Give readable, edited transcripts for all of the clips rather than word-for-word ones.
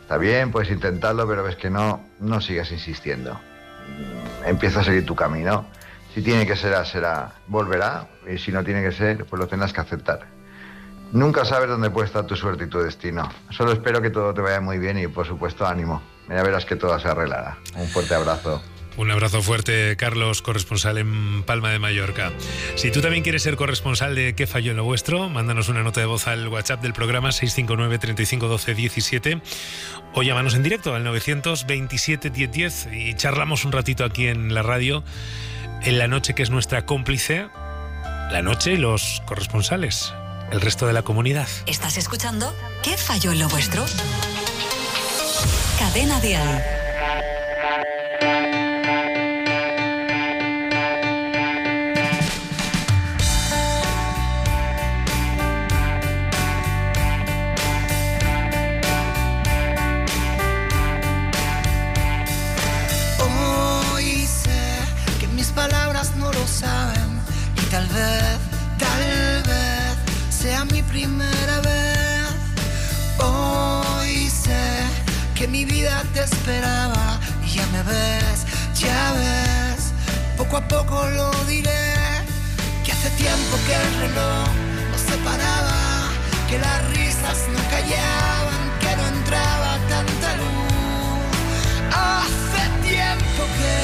Está bien, puedes intentarlo, pero ves que no sigas insistiendo. Empieza a seguir tu camino. Si tiene que ser, será, volverá, y si no tiene que ser, pues lo tendrás que aceptar. Nunca sabes dónde puede estar tu suerte y tu destino. Solo espero que todo te vaya muy bien y, por supuesto, ánimo. Ya verás que todo se arreglará. Un fuerte abrazo. Un abrazo fuerte, Carlos, corresponsal en Palma de Mallorca. Si tú también quieres ser corresponsal de ¿Qué falló en lo vuestro? Mándanos una nota de voz al WhatsApp del programa 659 35 12 17 o llámanos en directo al 927 1010 y charlamos un ratito aquí en la radio, en La Noche, que es nuestra cómplice. La Noche y los corresponsales, el resto de la comunidad. ¿Estás escuchando ¿Qué falló en lo vuestro? Cadena Dial. Tal vez sea mi primera vez. Hoy sé que mi vida te esperaba y ya me ves, ya ves. Poco a poco lo diré, que hace tiempo que el reloj nos separaba, que las risas no callaban, que no entraba tanta luz. Hace tiempo que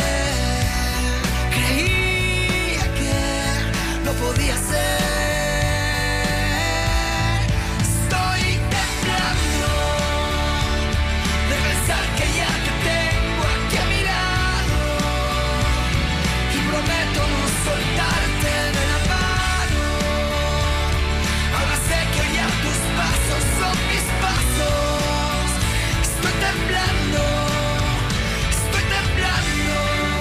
creía que no podía ser. Estoy temblando de pensar que ya te tengo aquí a mi lado y prometo no soltarte de la mano. Ahora sé que ya tus pasos son mis pasos. Estoy temblando, estoy temblando.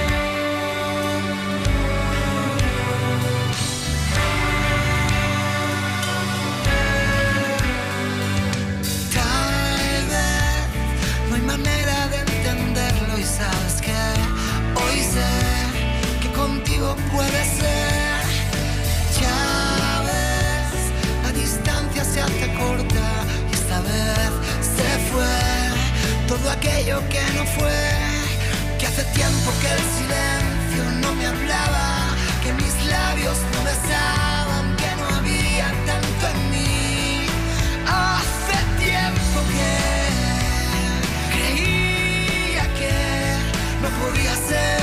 Manera de entenderlo y sabes que hoy sé que contigo puede ser. Ya ves, la distancia se hace corta y esta vez se fue todo aquello que no fue, que hace tiempo que el silencio no me hablaba, que mis labios no besaban, que no había tanto en mí. Hace tiempo que no podía ser.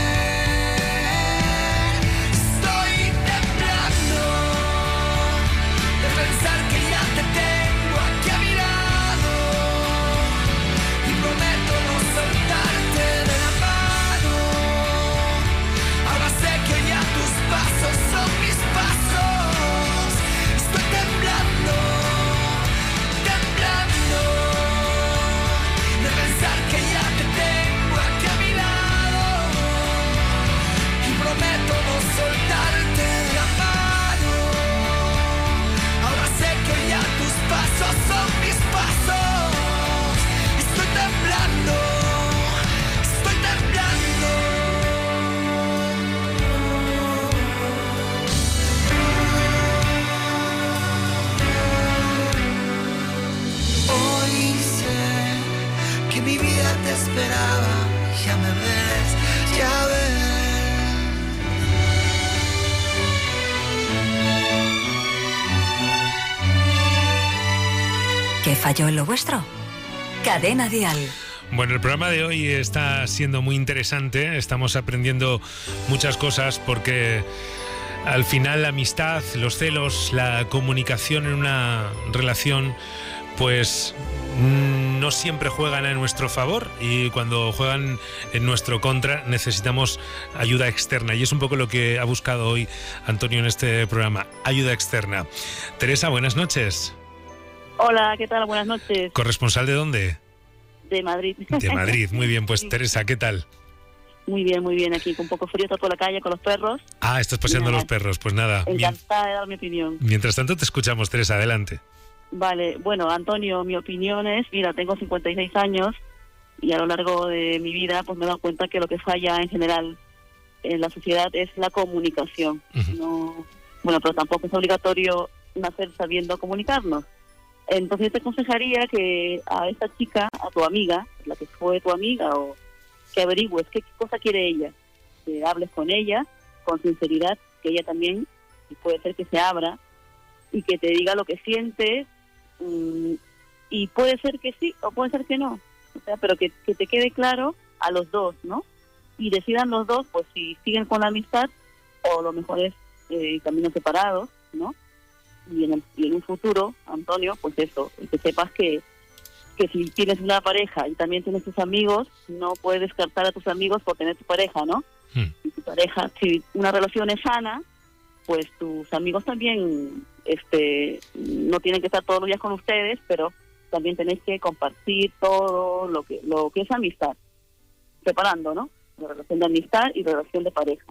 Estoy temblando de pensar que ya te tengo aquí a mi lado y prometo no soltarte de la mano. Ahora sé que ya tus pasos son mis pasos. Estoy temblando, temblando de pensar que ya te tengo aquí a mi lado y prometo no soltarte de la mano. Ahora sé que ya tus pasos son mis pasos. Estoy temblando, estoy temblando. Hoy sé que mi vida te esperaba, ya me ves, ya ves. ¿Qué falló en lo vuestro? Cadena Dial. Bueno, el programa de hoy está siendo muy interesante, estamos aprendiendo muchas cosas porque al final la amistad, los celos, la comunicación en una relación, pues no siempre juegan a nuestro favor y cuando juegan en nuestro contra necesitamos ayuda externa y es un poco lo que ha buscado hoy Antonio en este programa, ayuda externa. Teresa, buenas noches. Hola, ¿qué tal? Buenas noches. ¿Corresponsal de dónde? De Madrid. De Madrid, muy bien. Pues Teresa, ¿qué tal? Muy bien, aquí con un poco frío, estoy por la calle con los perros. Ah, estás paseando a los perros, pues nada. Encantada de dar mi opinión. Mientras tanto te escuchamos, Teresa, adelante. Vale, bueno, Antonio, mi opinión es, mira, tengo 56 años y a lo largo de mi vida pues me he dado cuenta que lo que falla en general en la sociedad es la comunicación. Uh-huh. No, bueno, pero tampoco es obligatorio nacer sabiendo comunicarnos. Entonces yo te aconsejaría que a esta chica, a tu amiga, la que fue tu amiga, o que averigües qué cosa quiere ella, que hables con ella con sinceridad, que ella también, y puede ser que se abra y que te diga lo que siente, y puede ser que sí o puede ser que no, o sea, pero que te quede claro a los dos, ¿no? Y decidan los dos, pues si siguen con la amistad o lo mejor es caminos separados, ¿no? Y en un futuro, Antonio, pues eso, que sepas que si tienes una pareja y también tienes tus amigos, no puedes descartar a tus amigos por tener tu pareja, ¿no? Y tu pareja, si una relación es sana, pues tus amigos también no tienen que estar todos los días con ustedes, pero también tenéis que compartir todo lo que es amistad, separando, ¿no? La relación de amistad y relación de pareja.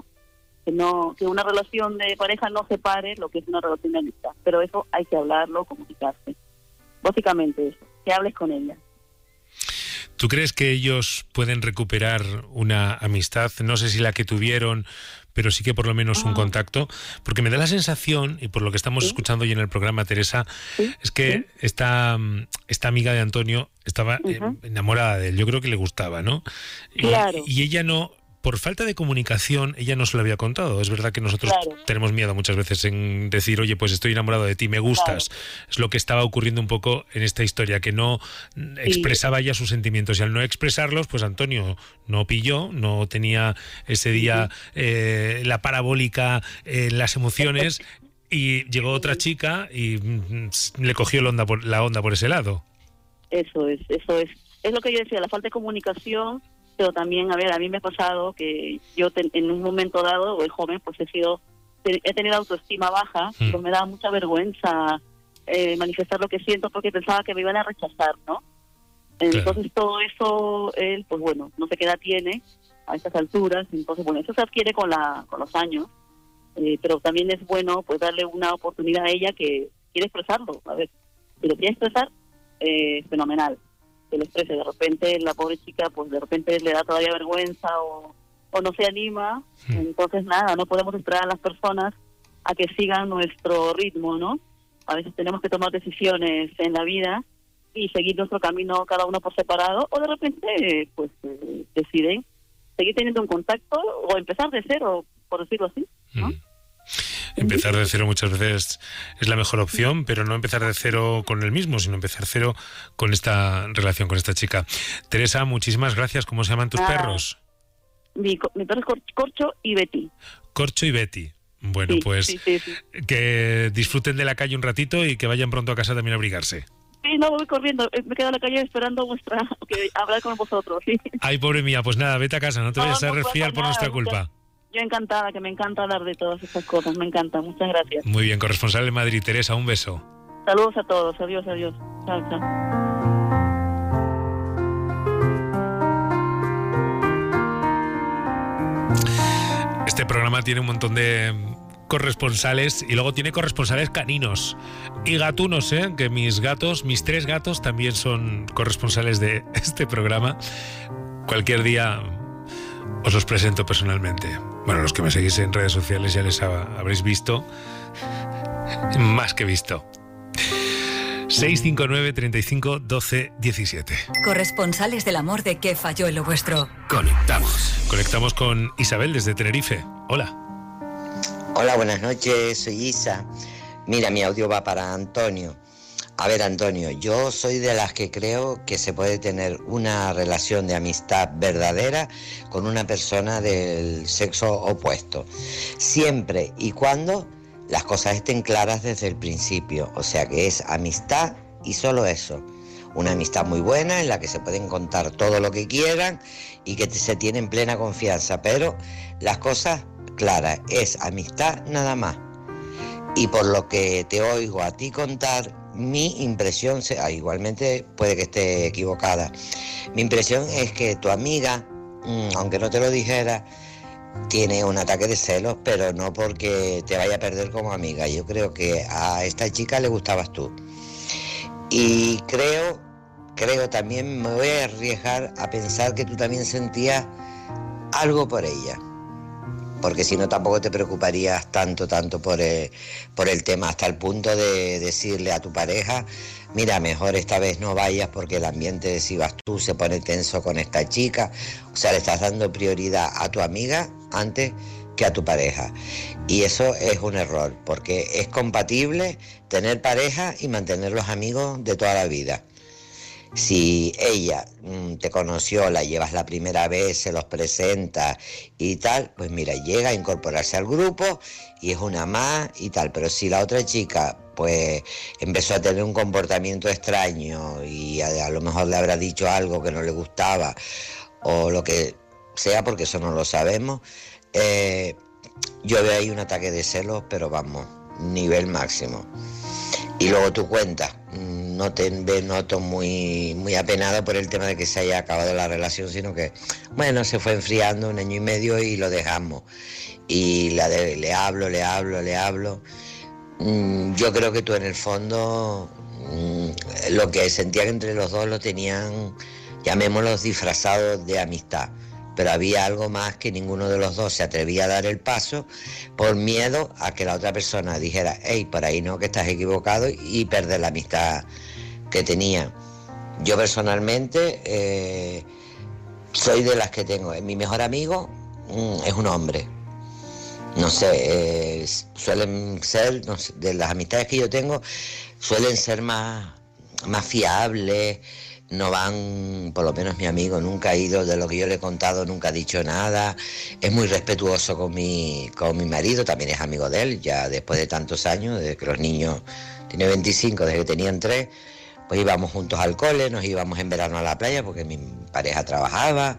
Que una relación de pareja no separe lo que es una relación de amistad, pero eso hay que hablarlo, comunicarse. Básicamente eso, que hables con ella. ¿Tú crees que ellos pueden recuperar una amistad? No sé si la que tuvieron, pero sí que por lo menos un contacto, porque me da la sensación, y por lo que estamos escuchando hoy en el programa, Teresa, es que esta amiga de Antonio estaba enamorada de él. Yo creo que le gustaba, ¿no? Claro. Y ella no... Por falta de comunicación, ella no se lo había contado. Es verdad que nosotros tenemos miedo muchas veces en decir, oye, pues estoy enamorado de ti, me gustas. Claro. Es lo que estaba ocurriendo un poco en esta historia, que no expresaba ya sus sentimientos. Y al no expresarlos, pues Antonio no pilló, no tenía ese día la parabólica en las emociones, y llegó otra chica y le cogió la onda por ese lado. Eso es. Es lo que yo decía, la falta de comunicación. Pero también, a mí me ha pasado que yo en un momento dado, o joven, pues he tenido autoestima baja, pero me da mucha vergüenza manifestar lo que siento porque pensaba que me iban a rechazar, ¿no? Entonces todo eso, él, pues bueno, no sé qué edad tiene a estas alturas, entonces bueno, eso se adquiere con los años, pero también es bueno pues darle una oportunidad a ella que quiere expresarlo. A ver, si lo quiere expresar, fenomenal. Que lo exprese. De repente la pobre chica pues de repente le da todavía vergüenza o no se anima, entonces nada, no podemos esperar a las personas a que sigan nuestro ritmo, ¿no? A veces tenemos que tomar decisiones en la vida y seguir nuestro camino cada uno por separado, o de repente pues deciden seguir teniendo un contacto o empezar de cero, por decirlo así, ¿no? Empezar de cero muchas veces es la mejor opción, pero no empezar de cero con el mismo, sino empezar cero con esta relación, con esta chica. Teresa, muchísimas gracias. ¿Cómo se llaman tus perros? Mi perro es Corcho y Betty. Corcho y Betty. Bueno, pues que disfruten de la calle un ratito y que vayan pronto a casa también a abrigarse. Sí, no, voy corriendo. Me quedo en la calle esperando hablar con vosotros. ¿Sí? Ay, pobre mía, pues nada, vete a casa, no te vayas a resfriar por nuestra culpa. Yo encantada, que me encanta hablar de todas estas cosas, me encanta, muchas gracias. Muy bien, corresponsal en Madrid, Teresa, un beso. Saludos a todos, adiós. Chao. Este programa tiene un montón de corresponsales y luego tiene corresponsales caninos y gatunos, que mis 3 gatos también son corresponsales de este programa. Cualquier día os los presento personalmente. Bueno, los que me seguís en redes sociales ya les habréis visto, más que visto. 659 35 12 17. Corresponsales del amor de ¿Qué falló en lo vuestro? Conectamos con Isabel desde Tenerife. Hola. Hola, buenas noches, soy Isa. Mira, mi audio va para Antonio. A ver, Antonio, yo soy de las que creo que se puede tener una relación de amistad verdadera con una persona del sexo opuesto, siempre y cuando las cosas estén claras desde el principio, o sea que es amistad y solo eso. Una amistad muy buena en la que se pueden contar todo lo que quieran y que se tienen plena confianza, pero las cosas claras, es amistad nada más. Y por lo que te oigo a ti contar, mi impresión, igualmente puede que esté equivocada, mi impresión es que tu amiga, aunque no te lo dijera, tiene un ataque de celos, pero no porque te vaya a perder como amiga. Yo creo que a esta chica le gustabas tú. Y creo también, me voy a arriesgar a pensar que tú también sentías algo por ella. porque si no tampoco te preocuparías tanto por el tema, hasta el punto de decirle a tu pareja, mira, mejor esta vez no vayas porque el ambiente, si vas tú, se pone tenso con esta chica. O sea, le estás dando prioridad a tu amiga antes que a tu pareja. Y eso es un error, porque es compatible tener pareja y mantener los amigos de toda la vida. Si ella te conoció, la llevas la primera vez, se los presenta y tal, pues mira, llega a incorporarse al grupo y es una más y tal. Pero si la otra chica pues empezó a tener un comportamiento extraño y a lo mejor le habrá dicho algo que no le gustaba o lo que sea, porque eso no lo sabemos, yo veo ahí un ataque de celos, pero vamos, nivel máximo. Y luego tú cuentas, no te noto muy apenado por el tema de que se haya acabado la relación, sino que, bueno, se fue enfriando 1 año y medio y lo dejamos. Y le hablo. Yo creo que tú en el fondo lo que sentía que entre los dos lo tenían, llamémoslos disfrazados de amistad. Pero había algo más que ninguno de los dos se atrevía a dar el paso por miedo a que la otra persona dijera, hey, por ahí no, que estás equivocado, y perder la amistad que tenía. Yo personalmente soy de las que tengo. Mi mejor amigo es un hombre. No sé, suelen ser, no sé, de las amistades que yo tengo, suelen ser más fiables. No van, por lo menos mi amigo nunca ha ido, de lo que yo le he contado, nunca ha dicho nada. Es muy respetuoso con mi marido, también es amigo de él, ya después de tantos años, desde que los niños, tiene 25, desde que tenían 3, pues íbamos juntos al cole, nos íbamos en verano a la playa porque mi pareja trabajaba,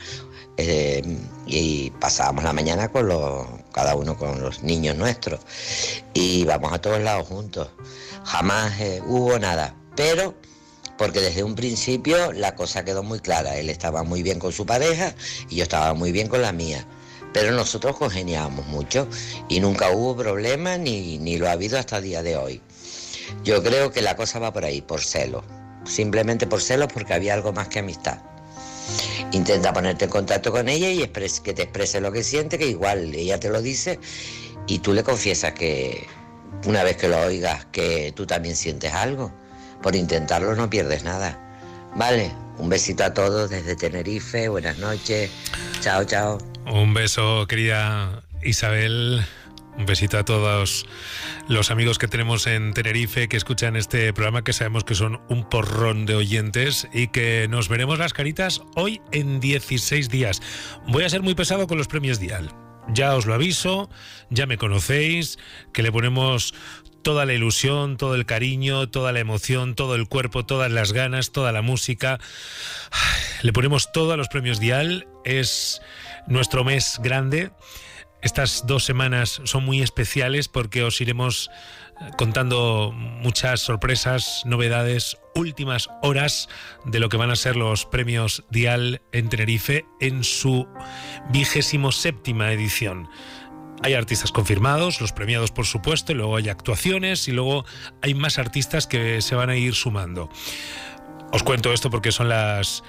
y pasábamos la mañana cada uno con los niños nuestros, y íbamos a todos lados juntos. Jamás hubo nada, pero porque desde un principio la cosa quedó muy clara. Él estaba muy bien con su pareja y yo estaba muy bien con la mía. Pero nosotros congeniábamos mucho y nunca hubo problema ni lo ha habido hasta el día de hoy. Yo creo que la cosa va por ahí, por celos. Simplemente por celos, porque había algo más que amistad. Intenta ponerte en contacto con ella y que te exprese lo que siente, que igual ella te lo dice y tú le confiesas que una vez que lo oigas que tú también sientes algo. Por intentarlo no pierdes nada. Vale, un besito a todos desde Tenerife, buenas noches, chao. Un beso, querida Isabel, un besito a todos los amigos que tenemos en Tenerife que escuchan este programa, que sabemos que son un porrón de oyentes y que nos veremos las caritas hoy en 16 días. Voy a ser muy pesado con los premios Dial. Ya os lo aviso, ya me conocéis, que le ponemos toda la ilusión, todo el cariño, toda la emoción, todo el cuerpo, todas las ganas, toda la música. Le ponemos todo a los premios Dial. Es nuestro mes grande. Estas 2 semanas son muy especiales porque os iremos contando muchas sorpresas, novedades, últimas horas de lo que van a ser los premios Dial en Tenerife en su 27ª edición. Hay artistas confirmados, los premiados por supuesto, y luego hay actuaciones y luego hay más artistas que se van a ir sumando. Os cuento esto porque son las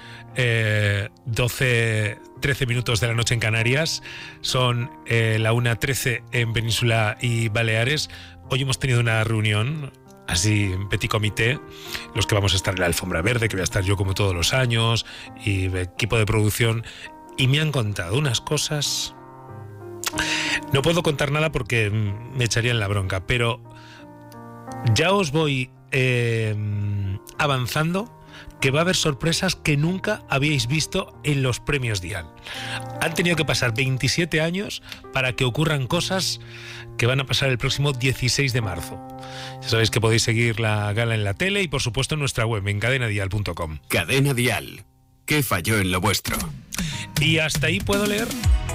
13 minutos de la noche en Canarias, son la 1:13 en Península y Baleares. Hoy hemos tenido una reunión, así en petit comité, los que vamos a estar en la alfombra verde, que voy a estar yo como todos los años, y equipo de producción, y me han contado unas cosas. No puedo contar nada porque me echarían la bronca, pero ya os voy avanzando que va a haber sorpresas que nunca habíais visto en los premios Dial. Han tenido que pasar 27 años para que ocurran cosas que van a pasar el próximo 16 de marzo. Ya sabéis que podéis seguir la gala en la tele y por supuesto en nuestra web, en cadenadial.com. Cadena Dial. ¿Qué falló en lo vuestro? Y hasta ahí puedo leer.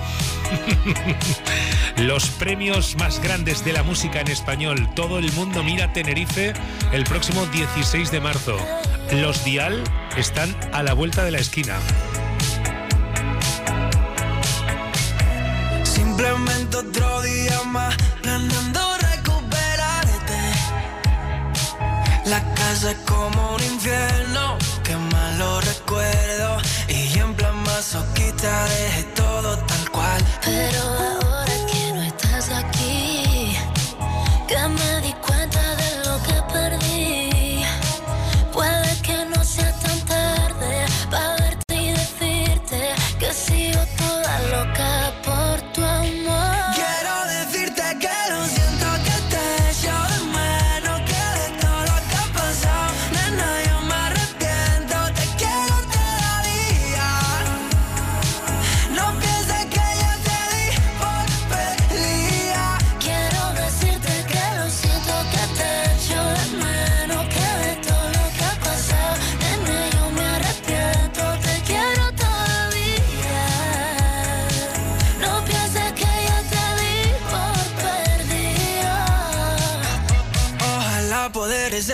Los premios más grandes de la música en español. Todo el mundo mira Tenerife el próximo 16 de marzo. Los Dial están a la vuelta de la esquina. Simplemente otro día más, planeando recuperarte. La casa es como un infierno, qué malo recuerdo. Y en plan masoquista dejé todo tal cual. Pero ahora quiero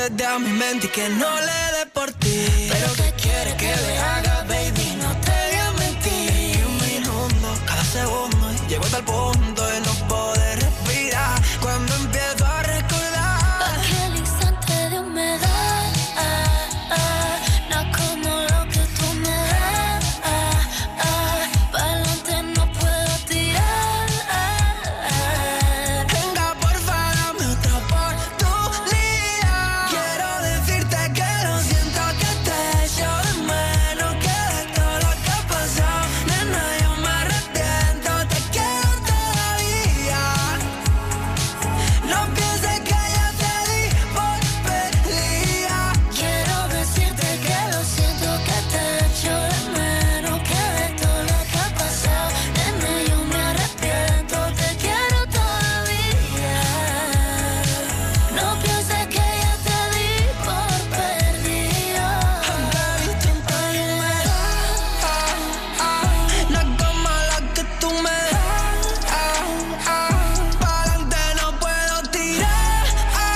desde a mi mente y que no le dé por ti. Pero ¿qué quiere que le haga, baby? No te voy a mentir. Un minuto, cada segundo, y llego hasta el punto de no poder respirar. Cuando empiezo a recordar aquel instante de humedad, no como lo que tú me das. Pa'lante no puedo tirar. Venga, porfa, dame otra oportunidad. Quiero decirte que lo siento, que te echo de menos, que de todo lo que ha pasado, nena, yo me arrepiento, te quiero todavía. No pienses que ya te di por perdida. Quiero decirte que lo siento, que te echo de menos, que de todo lo que ha pasado, nena, yo me arrepiento, te quiero todavía. No pienses que ya te di por perdida. No es como la que tú me das. Pa'lante no puedo tirar.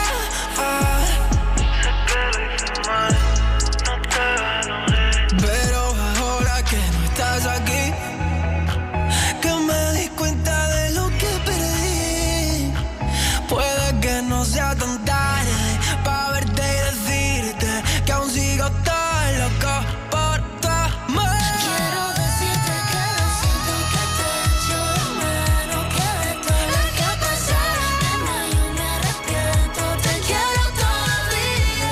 Pero ahora que no estás aquí, que me di cuenta de lo que perdí. Puede que no sea tan tarde pa' verte y decirte que aún sigo tan loco por tu amor. Quiero decirte que lo siento, que te echo de menos, que de todo lo que ha pasado, nena, yo me arrepiento, te quiero todavía.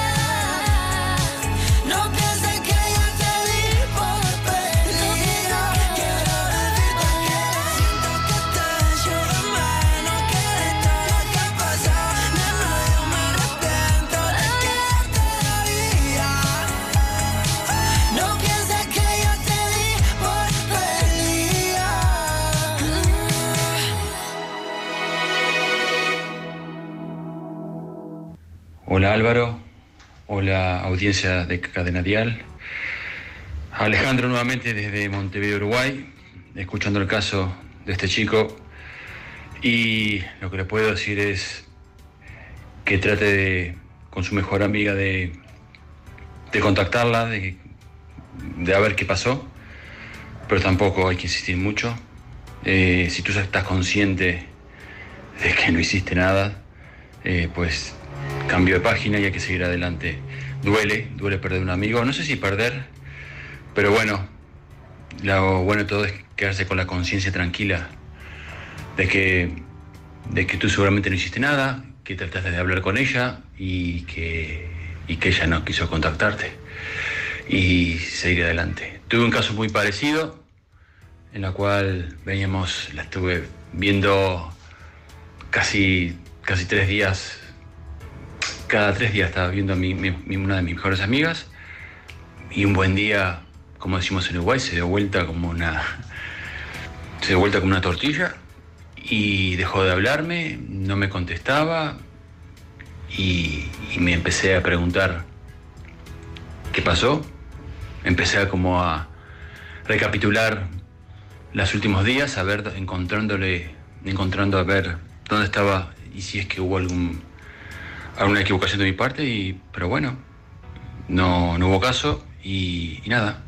No pienses que ya te di por perdida. Quiero decirte que lo siento, que te echo de menos, que de todo lo que ha pasado, nena, yo me arrepiento, te quiero todavía. No pienses que ya te di por perdida. Hola Álvaro, hola audiencia de Cadena Dial. Alejandro nuevamente desde Montevideo, Uruguay, escuchando el caso de este chico, y lo que le puedo decir es que trate con su mejor amiga de contactarla, de ver qué pasó, pero tampoco hay que insistir mucho. Si tú estás consciente de que no hiciste nada, pues cambio de página y hay que seguir adelante. Duele perder un amigo, no sé si perder, pero bueno, lo bueno de todo es quedarse con la conciencia tranquila de que tú seguramente no hiciste nada, que trataste de hablar con ella y que ella no quiso contactarte, y seguir adelante. Tuve un caso muy parecido en la cual la estuve viendo casi 3 días. Cada 3 días estaba viendo a una de mis mejores amigas, y un buen día, como decimos en Uruguay, se dio vuelta como una tortilla y dejó de hablarme, no me contestaba, y me empecé a preguntar qué pasó. Empecé a recapitular los últimos días, encontrando a ver dónde estaba y si es que hubo alguna equivocación de mi parte, pero bueno, no hubo caso y nada,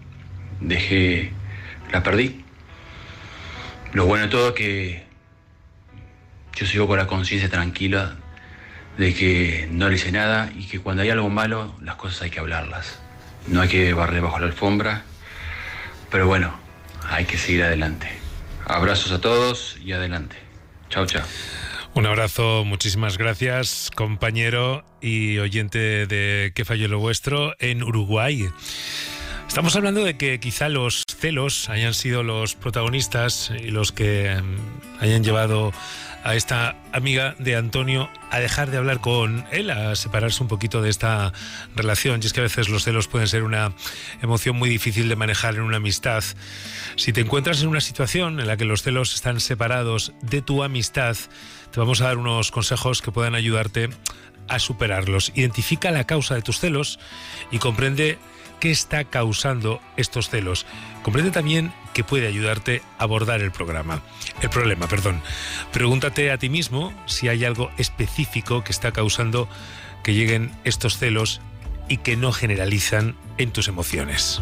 la perdí. Lo bueno de todo es que yo sigo con la conciencia tranquila de que no le hice nada, y que cuando hay algo malo, las cosas hay que hablarlas. No hay que barrer bajo la alfombra, pero bueno, hay que seguir adelante. Abrazos a todos y adelante. Chao, chao. Un abrazo, muchísimas gracias, compañero y oyente de ¿Qué falló lo vuestro? En Uruguay. Estamos hablando de que quizá los celos hayan sido los protagonistas y los que hayan llevado a esta amiga de Antonio a dejar de hablar con él, a separarse un poquito de esta relación. Y es que a veces los celos pueden ser una emoción muy difícil de manejar en una amistad. Si te encuentras en una situación en la que los celos están separados de tu amistad, te vamos a dar unos consejos que puedan ayudarte a superarlos. Identifica la causa de tus celos y comprende qué está causando estos celos. Comprende también que puede ayudarte a abordar el problema. Pregúntate a ti mismo si hay algo específico que está causando que lleguen estos celos y que no generalizan en tus emociones.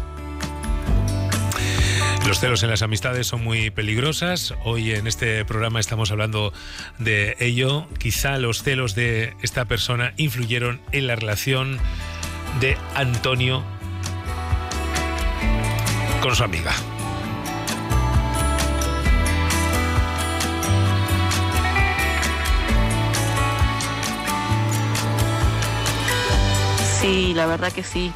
Los celos en las amistades son muy peligrosas. Hoy en este programa estamos hablando de ello. Quizá los celos de esta persona influyeron en la relación de Antonio con su amiga. Sí, la verdad que sí.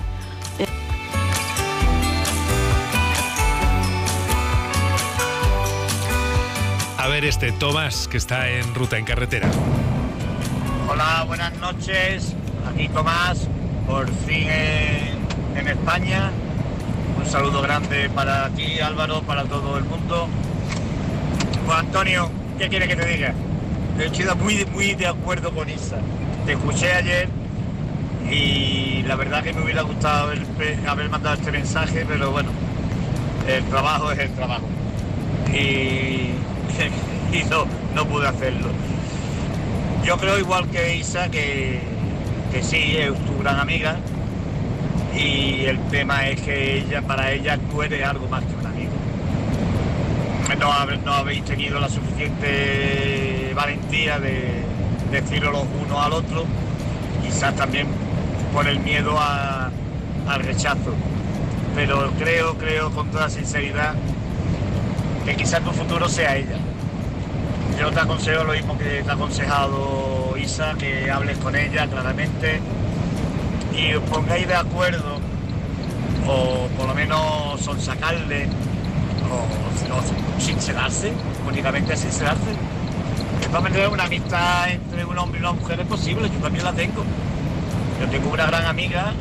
A ver Tomás, que está en ruta, en carretera. Hola, buenas noches. Aquí Tomás, por fin en España. Un saludo grande para ti, Álvaro, para todo el mundo. Pues Antonio, ¿qué quieres que te diga? Estoy muy de acuerdo con Isa. Te escuché ayer y la verdad que me hubiera gustado haber mandado este mensaje, pero bueno, el trabajo es el trabajo. Y no pude hacerlo. Yo creo igual que Isa que sí, es tu gran amiga, y el tema es que para ella tú eres algo más que un amigo. No habéis tenido la suficiente valentía de decirlo los unos al otro, quizás también por el miedo al rechazo, pero creo con toda sinceridad que quizás tu futuro sea ella. Yo te aconsejo lo mismo que te ha aconsejado Isa, que hables con ella claramente y os pongáis de acuerdo, o por lo menos sonsacarle, o sincerarse, únicamente sincerarse. De todas maneras, una amistad entre un hombre y una mujer es posible, yo también la tengo. Yo tengo una gran amiga,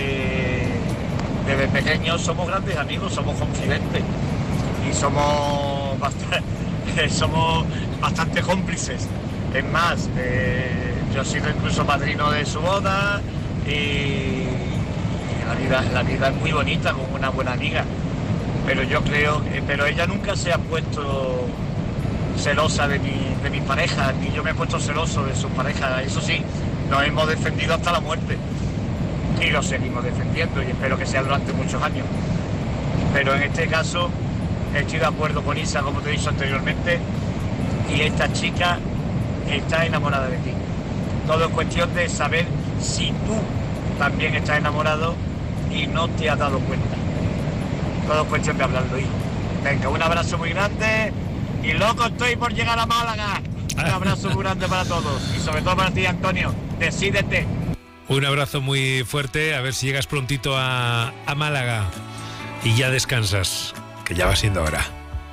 desde pequeños somos grandes amigos, somos confidentes y somos bastante cómplices. Es más, yo he sido incluso padrino de su boda y la vida es muy bonita con una buena amiga. Pero yo creo, pero ella nunca se ha puesto celosa de mi pareja, ni yo me he puesto celoso de su pareja. Eso sí, nos hemos defendido hasta la muerte y lo seguimos defendiendo y espero que sea durante muchos años. Pero en este caso estoy de acuerdo con Isa, como te he dicho anteriormente, y esta chica está enamorada de ti. Todo es cuestión de saber si tú también estás enamorado y no te has dado cuenta. Todo es cuestión de hablarlo, hijo. Venga, un abrazo muy grande y loco estoy por llegar a Málaga. Un abrazo muy grande para todos y sobre todo para ti, Antonio. Decídete. Un abrazo muy fuerte, a ver si llegas prontito a Málaga y ya descansas, que ya va siendo hora.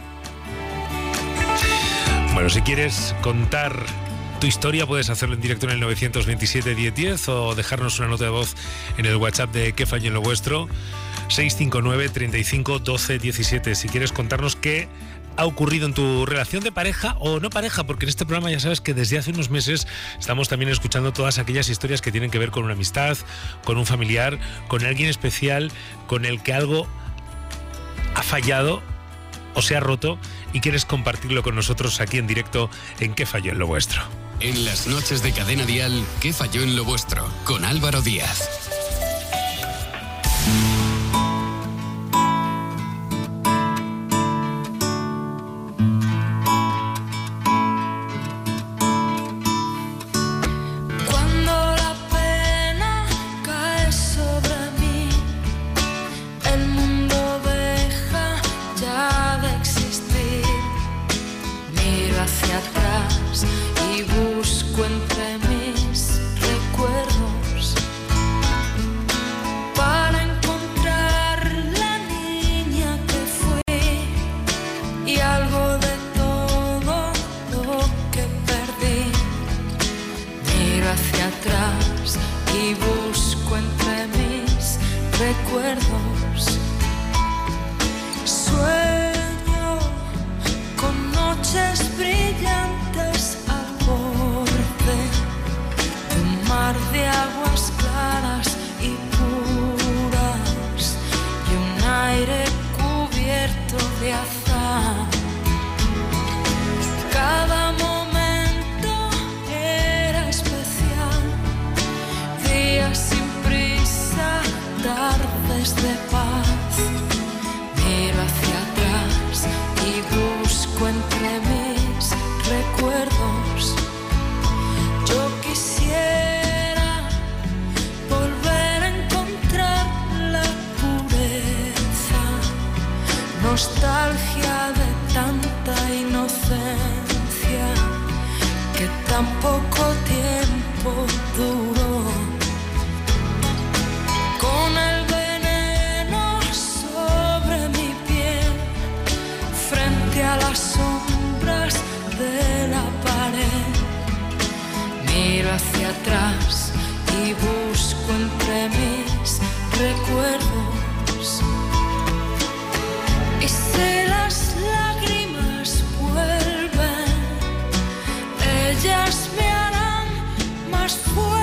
Bueno, si quieres contar tu historia puedes hacerlo en directo en el 927 1010 o dejarnos una nota de voz en el WhatsApp de ¿Qué falló en lo vuestro? 659 35 12 17. Si quieres contarnos qué ha ocurrido en tu relación de pareja o no pareja, porque en este programa ya sabes que desde hace unos meses estamos también escuchando todas aquellas historias que tienen que ver con una amistad, con un familiar, con alguien especial, con el que algo ha fallado o se ha roto y quieres compartirlo con nosotros aquí en directo en ¿Qué falló en lo vuestro? En las noches de Cadena Dial, ¿Qué falló en lo vuestro? Con Álvaro Díaz. Y busco entre mis recuerdos nostalgia de tanta inocencia que tan poco tiempo duró. Con el veneno sobre mi piel, frente a las sombras de la pared, miro hacia atrás y busco entre mis recuerdos. Y si las lágrimas vuelven, ellas me harán más fuerte.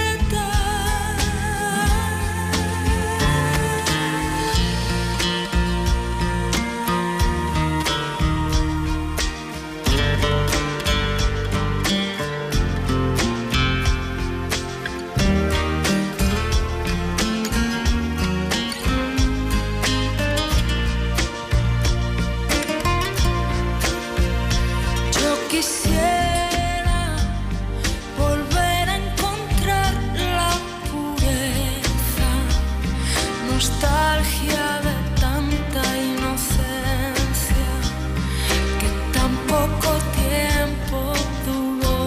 Quisiera volver a encontrar la pureza, nostalgia de tanta inocencia que tan poco tiempo duró.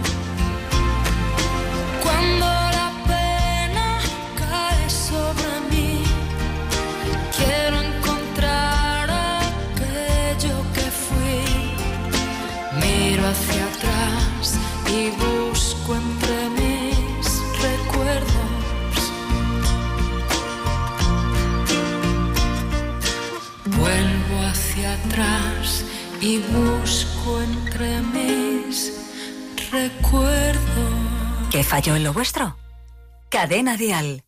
Cuando la pena cae sobre mí, quiero encontrar aquello que fui. Miro hacia atrás y busco entre mis recuerdos. Vuelvo hacia atrás y busco entre mis recuerdos. ¿Qué falló en lo vuestro? Cadena Dial.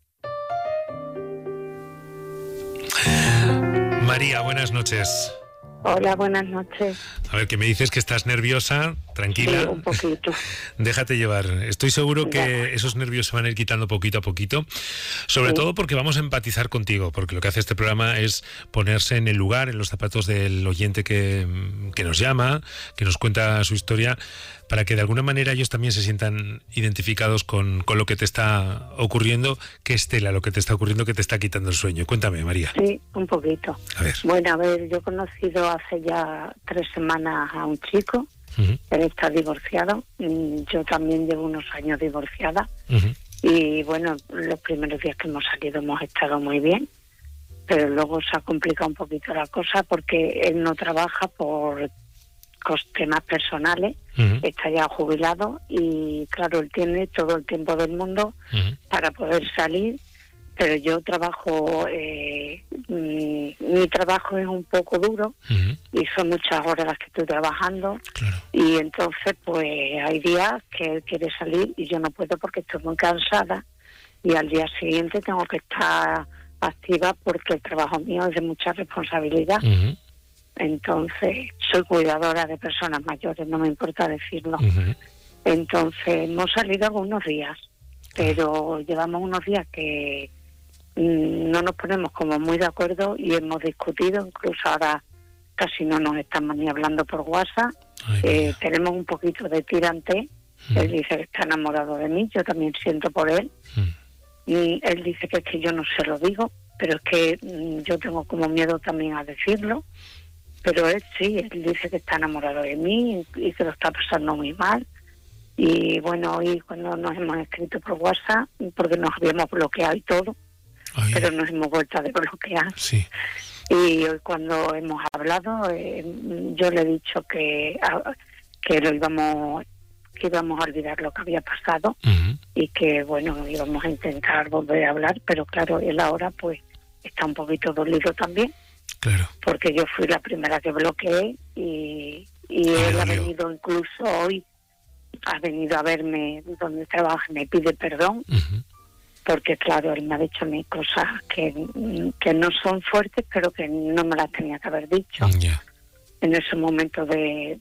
María, buenas noches. Hola, buenas noches. A ver, que me dices que estás nerviosa, tranquila. Sí, un poquito. Déjate llevar. Estoy seguro que esos nervios se van a ir quitando poquito a poquito, sobre todo porque vamos a empatizar contigo, porque lo que hace este programa es ponerse en el lugar, en los zapatos del oyente que nos llama, que nos cuenta su historia, para que de alguna manera ellos también se sientan identificados con lo que te está ocurriendo, que es tela lo que te está ocurriendo, que te está quitando el sueño. Cuéntame, María. Sí, un poquito. A ver. Bueno, a ver, yo he conocido hace ya 3 semanas a un chico. Él está divorciado. Yo también llevo unos años divorciada. Y bueno, los primeros días que hemos salido hemos estado muy bien, pero luego se ha complicado un poquito la cosa porque él no trabaja por temas personales, está ya jubilado y claro, él tiene todo el tiempo del mundo para poder salir, pero yo trabajo, mi trabajo es un poco duro y son muchas horas las que estoy trabajando y entonces pues hay días que él quiere salir y yo no puedo porque estoy muy cansada y al día siguiente tengo que estar activa porque el trabajo mío es de mucha responsabilidad. Entonces, soy cuidadora de personas mayores, no me importa decirlo. Entonces, hemos salido algunos días, pero llevamos unos días que no nos ponemos como muy de acuerdo y hemos discutido, incluso ahora casi no nos estamos ni hablando por WhatsApp. Tenemos un poquito de tirante. Él dice que está enamorado de mí, yo también siento por él. Y él dice que es que yo no se lo digo, pero es que yo tengo como miedo también a decirlo. Pero él sí, él dice que está enamorado de mí y que lo está pasando muy mal. Y bueno, hoy cuando nos hemos escrito por WhatsApp, porque nos habíamos bloqueado y todo, pero nos hemos vuelto a desbloquear. Y hoy cuando hemos hablado, yo le he dicho que íbamos a olvidar lo que había pasado y que bueno, íbamos a intentar volver a hablar, pero claro, él ahora pues está un poquito dolido también. Claro. Porque yo fui la primera que bloqueé y él ha venido incluso hoy, ha venido a verme donde trabaja, me pide perdón, porque claro, él me ha dicho a mí cosas que no son fuertes, pero que no me las tenía que haber dicho. En ese momento de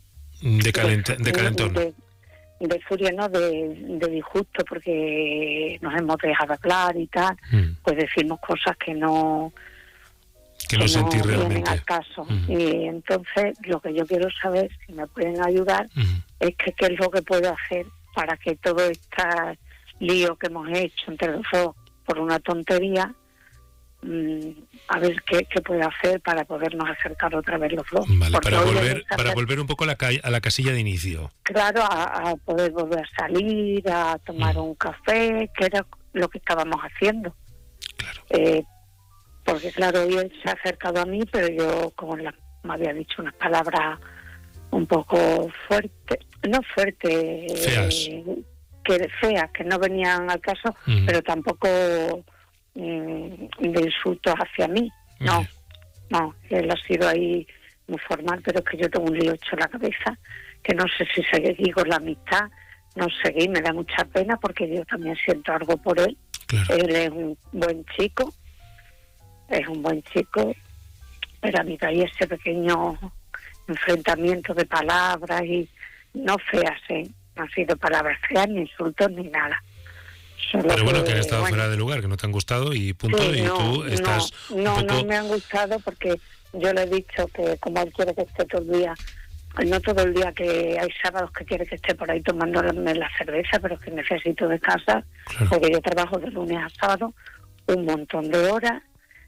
calentón. De furia, ¿no? De disgusto, porque nos hemos dejado hablar y tal, pues decimos cosas que no sentí realmente al caso. Y entonces lo que yo quiero saber, si me pueden ayudar, es que qué es lo que puedo hacer para que todo este lío que hemos hecho entre los dos por una tontería, a ver qué puedo hacer para podernos acercar otra vez los dos. Vale, Porque para volver un poco a la casilla de inicio. Claro, a poder volver a salir, a tomar un café, que era lo que estábamos haciendo. Claro. Porque claro, él se ha acercado a mí, pero yo, como me había dicho unas palabras un poco fuertes, no fuertes, feas, que no venían al caso, pero tampoco de insultos hacia mí. No, él ha sido ahí muy formal, pero es que yo tengo un lío hecho en la cabeza, que no sé si seguir con la amistad, no seguir, me da mucha pena porque yo también siento algo por él. Claro. Él es un buen chico, pero ha habido ahí ese pequeño enfrentamiento de palabras y no feas, no han sido palabras feas, ni insultos, ni nada. Pero bueno, que han estado fuera de lugar, que no te han gustado y punto, sí, y tú estás no me han gustado porque yo le he dicho que como él quiere que esté todo el día, no todo el día, que hay sábados que quiere que esté por ahí tomándome la cerveza, pero que necesito descansar, porque yo trabajo de lunes a sábado un montón de horas.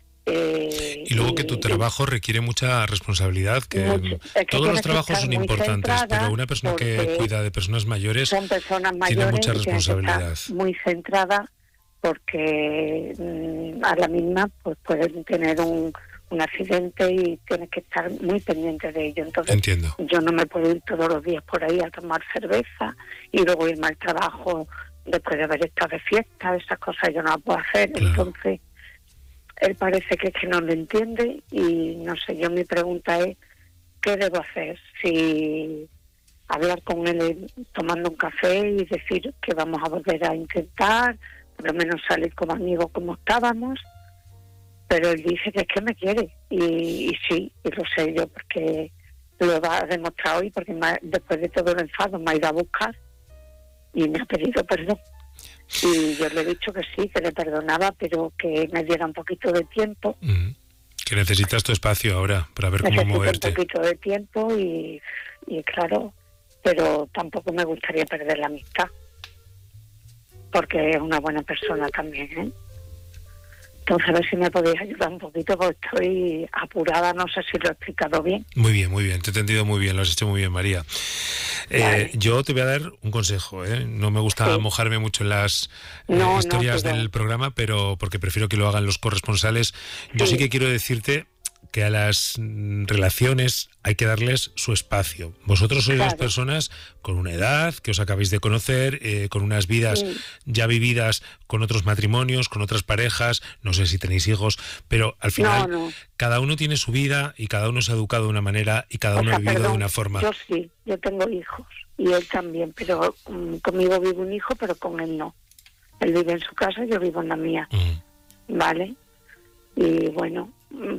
Y luego que tu trabajo requiere mucha responsabilidad, que todos los trabajos son importantes, pero una persona que cuida de personas mayores, tiene mucha responsabilidad. Muy centrada, porque a la misma pues pueden tener un accidente y tienes que estar muy pendiente de ello. Entonces, entiendo. Yo no me puedo ir todos los días por ahí a tomar cerveza y luego irme al trabajo después de haber estado de fiesta, esas cosas yo no las puedo hacer. Claro. Entonces él parece que es que no lo entiende y no sé, yo mi pregunta es, ¿qué debo hacer? Si hablar con él tomando un café y decir que vamos a volver a intentar, por lo menos salir como amigos como estábamos, pero él dice que es que me quiere y sí, y lo sé yo porque lo ha demostrado hoy, porque después de todo el enfado me ha ido a buscar y me ha pedido perdón. Y yo le he dicho que sí, que le perdonaba, pero que me diera un poquito de tiempo. Que necesitas tu espacio ahora para ver cómo moverte. Un poquito de tiempo y claro, pero tampoco me gustaría perder la amistad, porque es una buena persona también, ¿eh? Entonces, a ver si me podéis ayudar un poquito, porque estoy apurada, no sé si lo he explicado bien. Muy bien, te he entendido muy bien, lo has hecho muy bien, María. Vale. Yo te voy a dar un consejo, ¿eh? No me gusta mojarme mucho en las historias del programa, pero porque prefiero que lo hagan los corresponsales. Yo sí que quiero decirte que a las relaciones hay que darles su espacio. Vosotros sois las personas con una edad que os acabáis de conocer, con unas vidas ya vividas, con otros matrimonios, con otras parejas, no sé si tenéis hijos, pero al final cada uno tiene su vida y cada uno se ha educado de una manera y cada uno ha vivido de una forma. Yo sí, yo tengo hijos y él también, pero conmigo vive un hijo, pero con él no. Él vive en su casa, yo vivo en la mía. ¿Vale? Y bueno,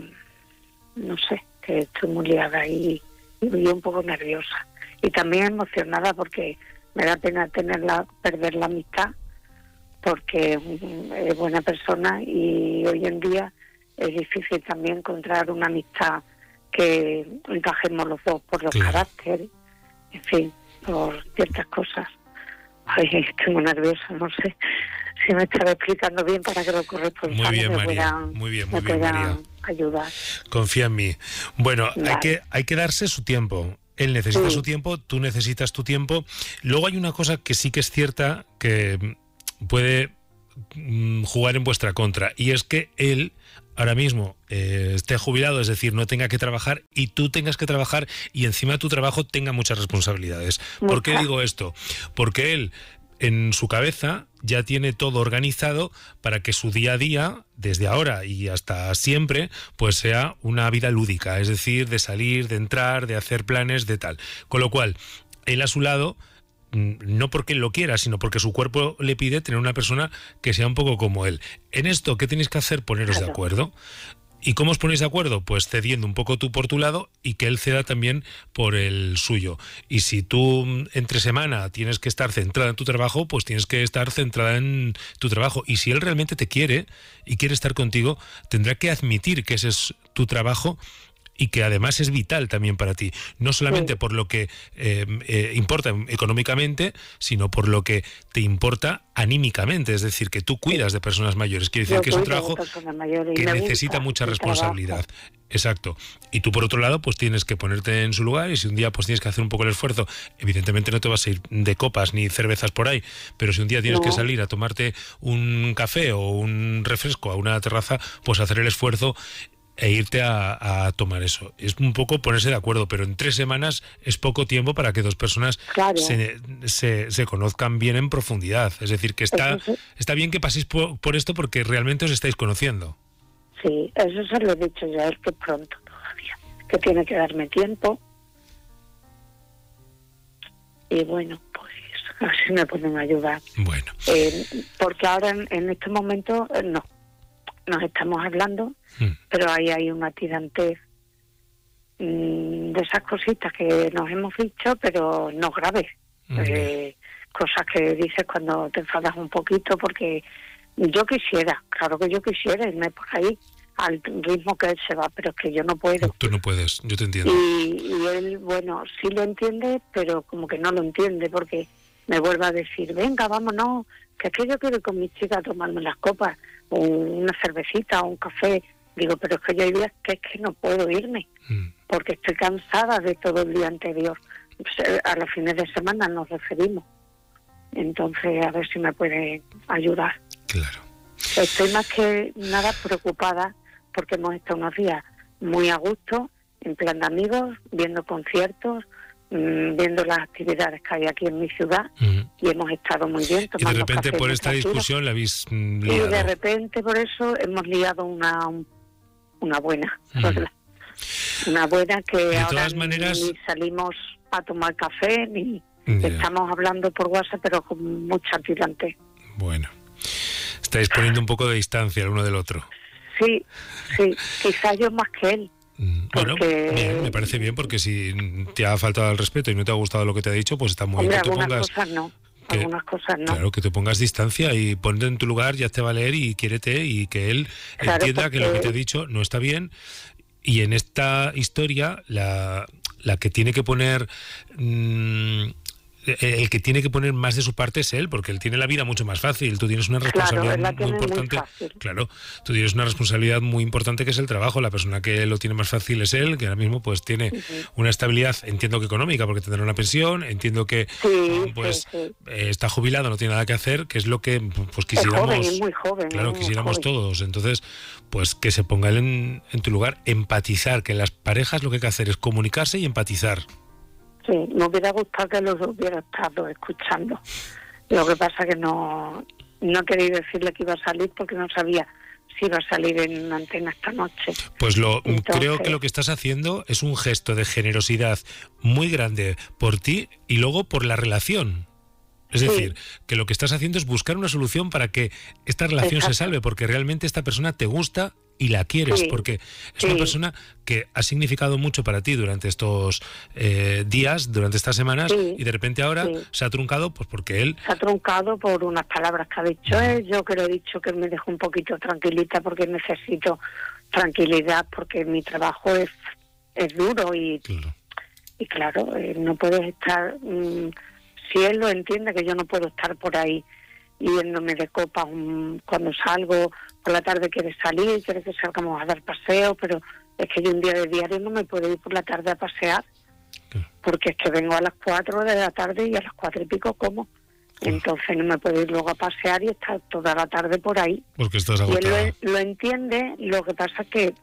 no sé, que estoy muy liada y un poco nerviosa y también emocionada porque me da pena perder la amistad, porque es buena persona y hoy en día es difícil también encontrar una amistad que encajemos los dos por los caracteres, en fin, por ciertas cosas. Ay, estoy muy nerviosa, no sé si me estaré explicando bien para que los corresponsales me puedan ayudar. Confía en mí. Bueno, hay que darse su tiempo. Él necesita su tiempo, tú necesitas tu tiempo. Luego hay una cosa que sí que es cierta, que puede jugar en vuestra contra, y es que él ahora mismo esté jubilado, es decir, no tenga que trabajar y tú tengas que trabajar y encima tu trabajo tenga muchas responsabilidades. ¿Por qué digo esto? Porque él en su cabeza ya tiene todo organizado para que su día a día, desde ahora y hasta siempre, pues sea una vida lúdica, es decir, de salir, de entrar, de hacer planes, de tal. Con lo cual, él a su lado, no porque él lo quiera, sino porque su cuerpo le pide tener una persona que sea un poco como él. En esto, ¿qué tenéis que hacer? Poneros de acuerdo. ¿Y cómo os ponéis de acuerdo? Pues cediendo un poco tú por tu lado y que él ceda también por el suyo. Y si tú entre semana tienes que estar centrada en tu trabajo, pues tienes que estar centrada en tu trabajo. Y si él realmente te quiere y quiere estar contigo, tendrá que admitir que ese es tu trabajo y que además es vital también para ti, no solamente por lo que importa económicamente, sino por lo que te importa anímicamente, es decir, que tú cuidas de personas mayores. Quiere decir que es un trabajo que necesita mucha responsabilidad. Exacto. Y tú, por otro lado, pues tienes que ponerte en su lugar, y si un día pues tienes que hacer un poco el esfuerzo, evidentemente no te vas a ir de copas ni cervezas por ahí, pero si un día tienes que salir a tomarte un café o un refresco a una terraza, pues hacer el esfuerzo e irte a tomar eso. Es un poco ponerse de acuerdo, pero en 3 semanas es poco tiempo para que 2 personas se conozcan bien en profundidad. Es decir, que está bien que paséis por esto porque realmente os estáis conociendo. Sí, eso se lo he dicho ya, es que pronto todavía, que tiene que darme tiempo. Y bueno, pues a ver si me pueden ayudar. Bueno. Porque ahora en este momento no, nos estamos hablando, pero ahí hay una tirantez de esas cositas que nos hemos dicho, pero no graves. Cosas que dices cuando te enfadas un poquito, porque yo quisiera, claro que yo quisiera irme por ahí al ritmo que él se va, pero es que yo no puedo. Tú no puedes, yo te entiendo. Y él, bueno, sí lo entiende, pero como que no lo entiende, porque me vuelve a decir, venga, vámonos, que es que yo quiero ir con mis chicas a tomarme las copas, o una cervecita, o un café. Digo, pero es que yo hay días que es que no puedo irme, porque estoy cansada de todo el día anterior. Pues, a los fines de semana nos referimos. Entonces, a ver si me puede ayudar. Claro. Estoy más que nada preocupada porque hemos estado unos días muy a gusto, en plan de amigos, viendo conciertos, viendo las actividades que hay aquí en mi ciudad, y hemos estado muy bien tomando y de repente café por esta discusión la habéis liado. Y de repente por eso hemos liado una buena, una buena que de ahora todas maneras, ni salimos a tomar café, ni estamos hablando por WhatsApp, pero con mucha tirante. Bueno, estáis poniendo un poco de distancia el uno del otro. Sí, quizás yo más que él. Bueno, bien, me parece bien, porque si te ha faltado el respeto y no te ha gustado lo que te ha dicho, pues está muy bien que te pongas... Algunas cosas no. Claro, que te pongas distancia y ponte en tu lugar, ya te va a leer y quiérete, y que él entienda que lo que te ha dicho no está bien. Y en esta historia, la que tiene que poner... el que tiene que poner más de su parte es él, porque él tiene la vida mucho más fácil. Tú tienes una responsabilidad muy importante. Claro, tú tienes una responsabilidad muy importante, que es el trabajo. La persona que lo tiene más fácil es él, que ahora mismo pues tiene una estabilidad, entiendo que económica, porque tendrá una pensión, entiendo que está jubilado, no tiene nada que hacer, que es lo que pues quisiéramos. Es muy joven, claro, quisiéramos joven. todos. Entonces, pues que se ponga él en tu lugar, empatizar, que en las parejas lo que hay que hacer es comunicarse y empatizar. Sí, me hubiera gustado que los hubiera estado escuchando. Lo que pasa que no quería decirle que iba a salir porque no sabía si iba a salir en una antena esta noche. Pues creo que lo que estás haciendo es un gesto de generosidad muy grande por ti y luego por la relación. Es decir, que lo que estás haciendo es buscar una solución para que esta relación se salve, porque realmente esta persona te gusta y la quieres, porque es una persona que ha significado mucho para ti durante estos días, durante estas semanas, y de repente ahora se ha truncado, pues porque él... Se ha truncado por unas palabras que ha dicho él. Yo que le he dicho que me dejo un poquito tranquilita porque necesito tranquilidad, porque mi trabajo es duro y claro, no puedes estar... si él lo entiende, que yo no puedo estar por ahí yéndome de copas cuando salgo, por la tarde quiere salir, quiere que salgamos a dar paseo, pero es que yo un día de diario no me puedo ir por la tarde a pasear, porque es que vengo a las 4 de la tarde y a las 4 y pico como. Entonces no me puedo ir luego a pasear y estar toda la tarde por ahí. Porque estás agotada. Y él lo entiende, lo que pasa es que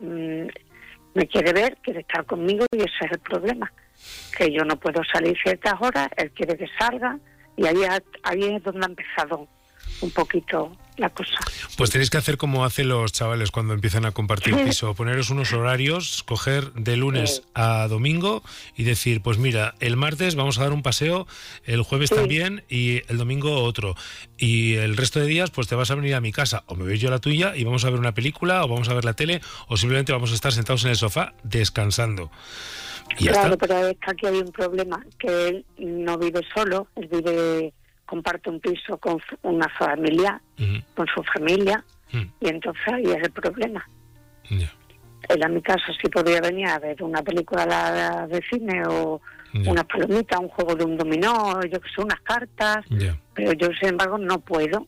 me quiere ver, quiere estar conmigo, y ese es el problema. Que yo no puedo salir ciertas horas, él quiere que salga, y ahí es donde ha empezado un poquito la cosa. Pues tenéis que hacer como hacen los chavales cuando empiezan a compartir piso, poneros unos horarios, coger de lunes a domingo y decir, pues mira, el martes vamos a dar un paseo, el jueves también, y el domingo otro, y el resto de días pues te vas a venir a mi casa, o me voy yo a la tuya y vamos a ver una película, o vamos a ver la tele, o simplemente vamos a estar sentados en el sofá descansando. Y claro, pero es que aquí hay un problema, que él no vive solo, él comparte un piso con una familia, con su familia, y entonces ahí es el problema. él a mi casa sí podía venir a ver una película de cine o unas palomitas, un juego de un dominó, yo que sé, unas cartas, pero yo, sin embargo, no puedo.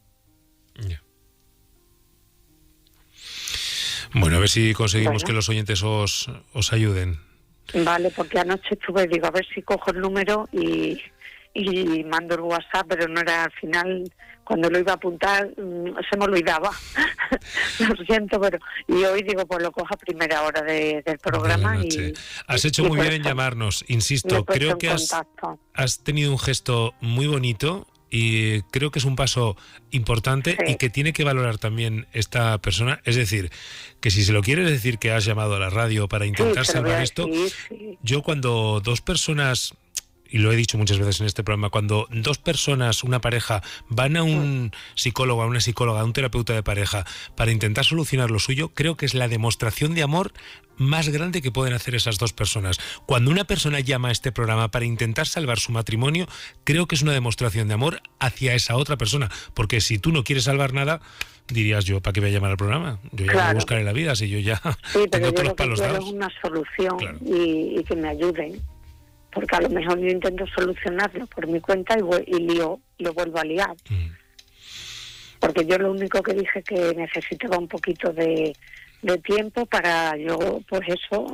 Bueno, a ver si conseguimos que los oyentes os ayuden. Vale, porque anoche estuve, digo, a ver si cojo el número y mando el WhatsApp, pero no era, al final, cuando lo iba a apuntar, se me olvidaba. Lo siento, pero... Y hoy digo, pues lo cojo a primera hora del programa. Has hecho muy bien en llamarnos, insisto, creo que has tenido un gesto muy bonito y creo que es un paso importante y que tiene que valorar también esta persona. Es decir, que si se lo quieres decir que has llamado a la radio para intentar salvar esto, yo cuando dos personas... Y lo he dicho muchas veces en este programa, cuando dos personas, una pareja, van a un psicólogo, a una psicóloga, a un terapeuta de pareja para intentar solucionar lo suyo, creo que es la demostración de amor más grande que pueden hacer esas dos personas. Cuando una persona llama a este programa para intentar salvar su matrimonio, creo que es una demostración de amor hacia esa otra persona. Porque si tú no quieres salvar nada, dirías yo, ¿para qué voy a llamar al programa? Yo ya voy a buscar en la vida, si yo ya tengo todos los palos dados. Pero yo una solución y que me ayuden. Porque a lo mejor yo intento solucionarlo por mi cuenta y lo vuelvo a liar. Porque yo lo único que dije que necesitaba un poquito de tiempo para yo, pues eso,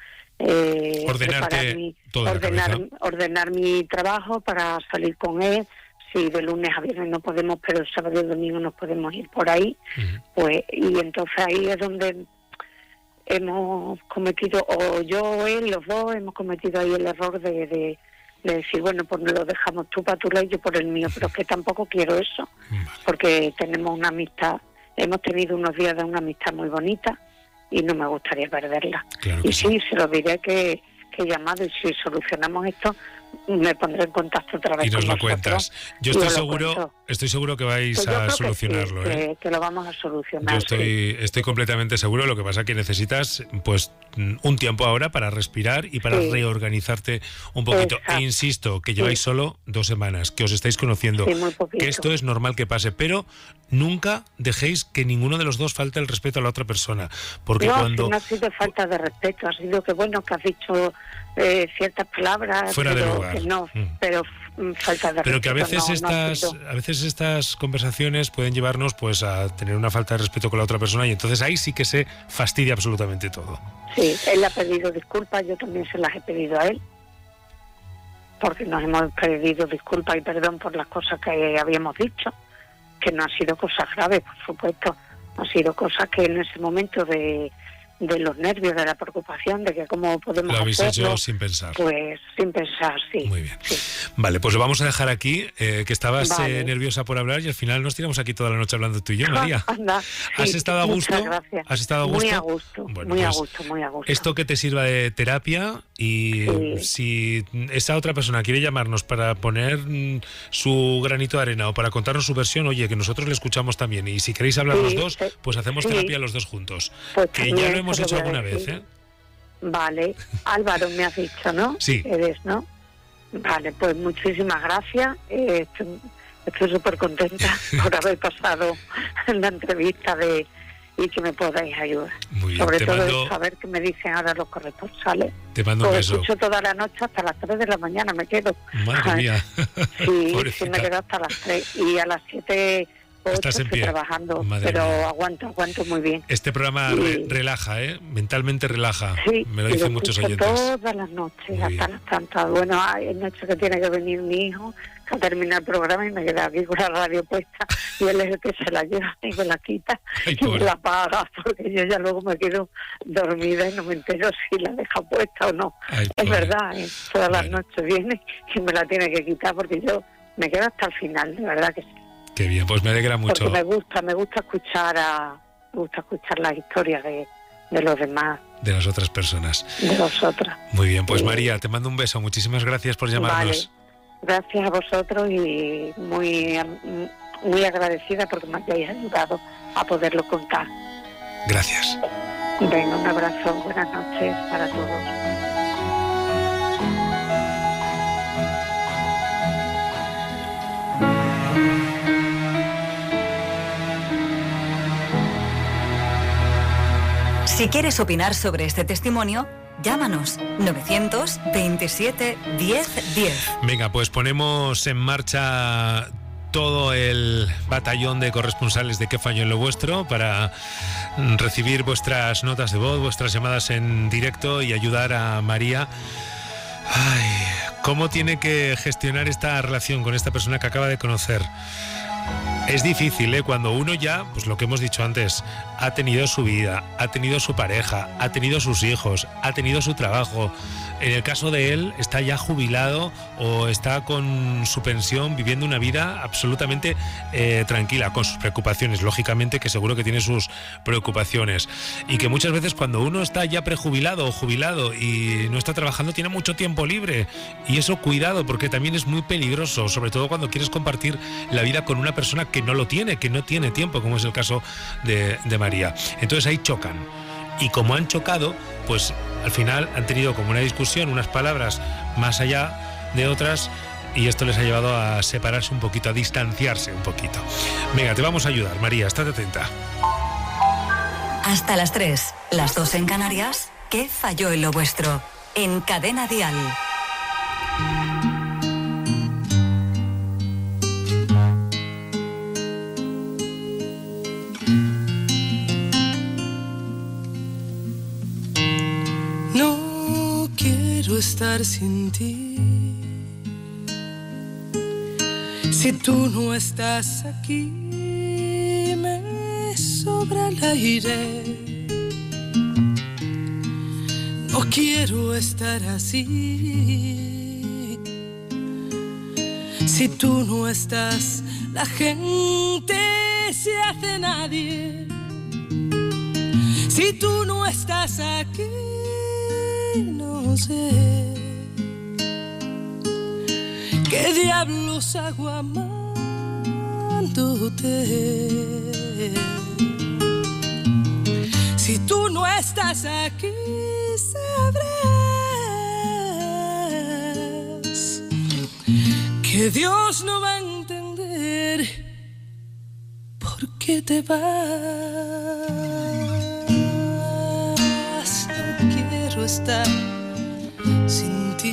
ordenar mi trabajo para salir con él. Si de lunes a viernes no podemos, pero el sábado y el domingo nos podemos ir por ahí. Pues, y entonces ahí es donde hemos cometido, o yo o él, los dos, hemos cometido ahí el error de decir, bueno, pues lo dejamos tú para tu lado y yo por el mío, pero es que tampoco quiero eso, porque tenemos una amistad, hemos tenido unos días de una amistad muy bonita y no me gustaría perderla. Y sí, se lo diré que he llamado y si solucionamos esto, me pondré en contacto otra vez. Y nos lo cuentas. Yo estoy seguro que vais a solucionarlo. Que lo vamos a solucionar. Yo estoy completamente seguro. Lo que pasa es que necesitas pues un tiempo ahora para respirar y para reorganizarte un poquito. E insisto, que lleváis solo 2 semanas, que os estáis conociendo, que esto es normal que pase, pero nunca dejéis que ninguno de los dos falte el respeto a la otra persona. Porque no ha sido falta de respeto, ha sido que bueno, que has dicho ciertas palabras, fuera de lugar. Que no, pero falta de respeto. Pero que a veces estas conversaciones pueden llevarnos pues a tener una falta de respeto con la otra persona y entonces ahí sí que se fastidia absolutamente todo. Sí, él ha pedido disculpas, yo también se las he pedido a él, porque nos hemos pedido disculpas y perdón por las cosas que habíamos dicho, que no han sido cosas graves, por supuesto, han sido cosas que en ese momento de los nervios, de la preocupación, de que cómo podemos lo habéis hacerlo, hecho sin pensar. Pues sin pensar, sí. Muy bien. Sí. Vale, pues lo vamos a dejar aquí, que estabas nerviosa por hablar y al final nos tiramos aquí toda la noche hablando tú y yo, María. Anda, ¿Has estado a gusto? Muchas gracias. ¿Has estado a gusto? Muy a gusto, bueno, muy pues, a gusto, muy a gusto. Esto que te sirva de terapia y si esa otra persona quiere llamarnos para poner su granito de arena o para contarnos su versión, oye, que nosotros le escuchamos también y si queréis hablar los dos, pues hacemos terapia los dos juntos. Pues que ya lo hemos hecho alguna vez, ¿eh? Vale, Álvaro me has dicho, ¿no? Sí. Eres, ¿no? Vale, pues muchísimas gracias. Estoy súper contenta por haber pasado la entrevista y que me podáis ayudar. Muy bien, sobre todo saber qué me dicen ahora los corresponsales. Te mando un beso. Escucho toda la noche hasta las 3 de la mañana, me quedo. Madre mía. Sí, me quedo hasta las 3 y a las 7... Estás en pie. Trabajando, madre pero mía. aguanto muy bien. Este programa relaja, mentalmente relaja. Sí, me lo dicen muchos oyentes. Todas las noches, hasta las tantas. Bueno, hay noches que tiene que venir mi hijo a terminar el programa y me queda aquí con la radio puesta y él es el que se la lleva y me la quita y me la apaga porque yo ya luego me quedo dormida y no me entero si la deja puesta o no. Es verdad, todas las noches viene y me la tiene que quitar porque yo me quedo hasta el final, de verdad que sí. Qué bien, pues me alegra mucho. Porque me gusta escuchar las historias de los demás. De las otras personas. De vosotras. Muy bien, pues María, te mando un beso. Muchísimas gracias por llamarnos. Vale. Gracias a vosotros y muy agradecida porque me hayáis ayudado a poderlo contar. Gracias. Venga, un abrazo, buenas noches para todos. Si quieres opinar sobre este testimonio, llámanos 927 10 10. Venga, pues ponemos en marcha todo el batallón de corresponsales de ¿Qué falló en lo vuestro? Para recibir vuestras notas de voz, vuestras llamadas en directo y ayudar a María. Ay, ¿cómo tiene que gestionar esta relación con esta persona que acaba de conocer? Es difícil, ¿eh? Cuando uno ya, pues lo que hemos dicho antes, ha tenido su vida, ha tenido su pareja, ha tenido sus hijos, ha tenido su trabajo. En el caso de él, está ya jubilado o está con su pensión viviendo una vida absolutamente tranquila, con sus preocupaciones, lógicamente que seguro que tiene sus preocupaciones. Y que muchas veces cuando uno está ya prejubilado o jubilado y no está trabajando, tiene mucho tiempo libre. Y eso, cuidado, porque también es muy peligroso, sobre todo cuando quieres compartir la vida con una persona que no lo tiene, que no tiene tiempo, como es el caso de María. Entonces ahí chocan. Y como han chocado, pues al final han tenido como una discusión, unas palabras más allá de otras, y esto les ha llevado a separarse un poquito, a distanciarse un poquito. Venga, te vamos a ayudar, María, estate atenta. Hasta las 3, las 2 en Canarias. ¿Qué falló en lo vuestro? En Cadena Dial. Estar sin ti. Si tú no estás aquí, me sobra el aire. No quiero estar así. Si tú no estás, la gente se hace nadie. Si tú no estás aquí, no sé qué diablos hago amándote. Si tú no estás aquí, sabrás que Dios no va a entender por qué te vas. No quiero estar sin ti.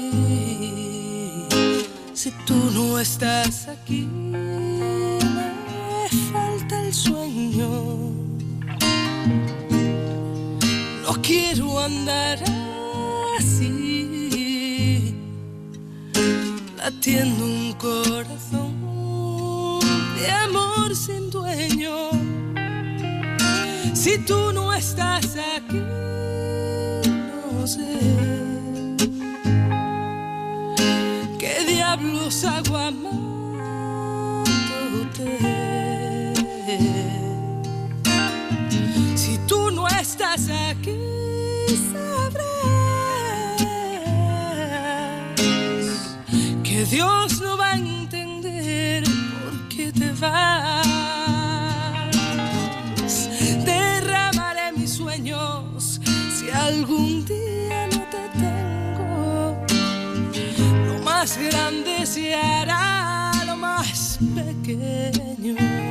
Si tú no estás aquí, me falta el sueño. No quiero andar así, latiendo un corazón de amor sin dueño. Si tú no estás aquí, no sé qué diablos hago amándote. Si tú no estás aquí, sabrás que Dios no va a entender por qué te vas. Derramaré mis sueños si algún día no te tengo. Lo más grande se hará lo más pequeño.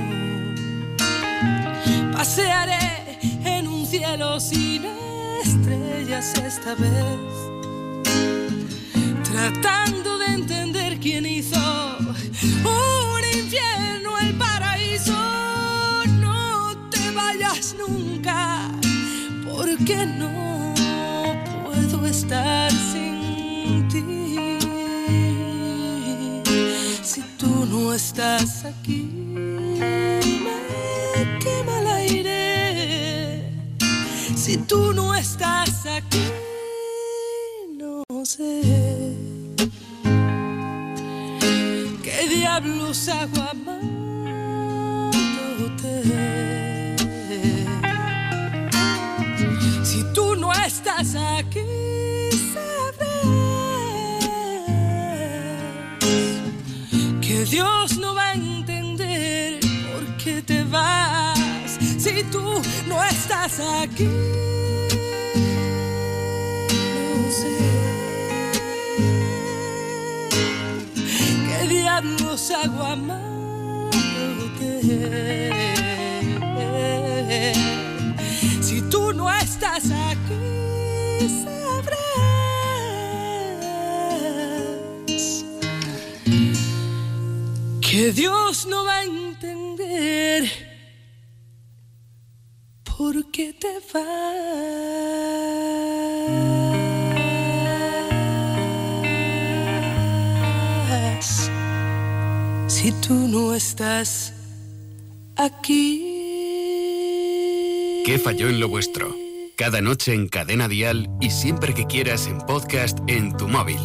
Pasearé en un cielo sin estrellas esta vez, tratando de entender quién hizo un infierno el paraíso. No te vayas nunca, porque no puedo estar sin ti. Si tú no estás aquí, me quema el aire. Si tú no estás aquí, no sé qué diablos hago amándote. Si tú no estás aquí, sabrás que Dios no va a entender por qué te vas. Si tú no estás aquí, no sé qué diablos hago amándote. Si tú no estás estás aquí, sabrás que Dios no va a entender por qué te vas si tú no estás aquí. ¿Qué falló en lo vuestro? Cada noche en Cadena Dial y siempre que quieras en podcast en tu móvil.